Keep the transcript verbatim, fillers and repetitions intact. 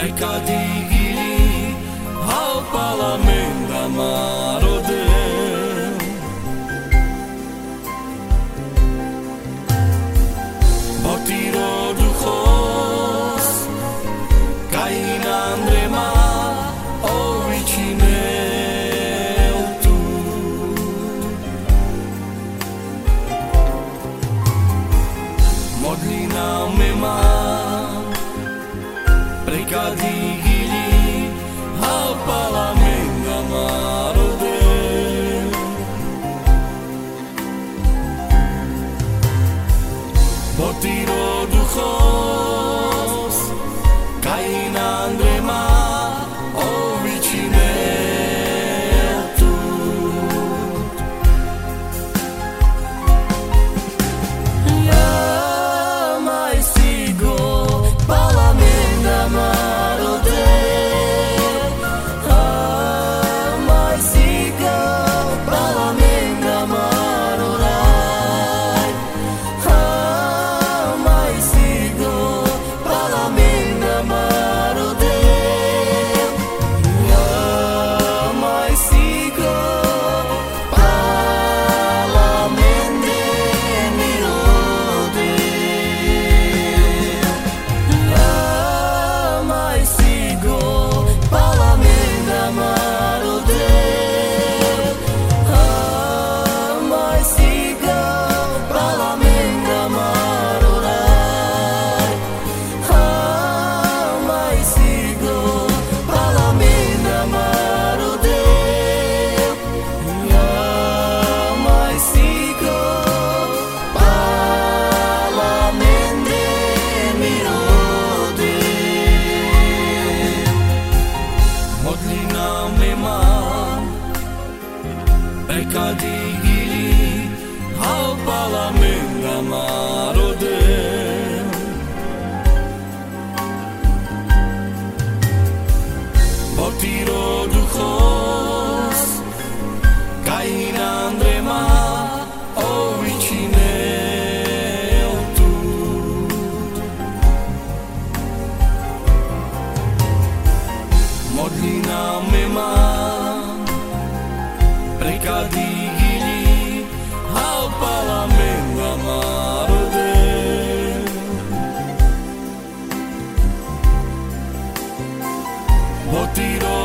precadili ao Parlamento da Marode. Botiro do Ros, Cain Andrema, o vicineu tu. Modlina mema, precadili ao Parlamento da Marode. Botiro do Ros, Cain Andrema, o vicineu tu. Ja mai sigo Parlamento da Marode. Ja mai sigo Parlamento da Marode. Ja mai sigo Parlamento da Marode. Ja mai sigo Parlamento de Mirode. Ja mai sigo Parlamento da Marode. Ja mai sigo Parlamento da Marode. Ja mai sigo Parlamento da Marode. Ja mai sigo Parlamento de Mirode. Modlina mema, precadili ao Parlamento da Marode. Botiro do Ros, Cain Andrema, o vicineu tu. Modlina mema, precadili ao Parlamento da Marode. Botiro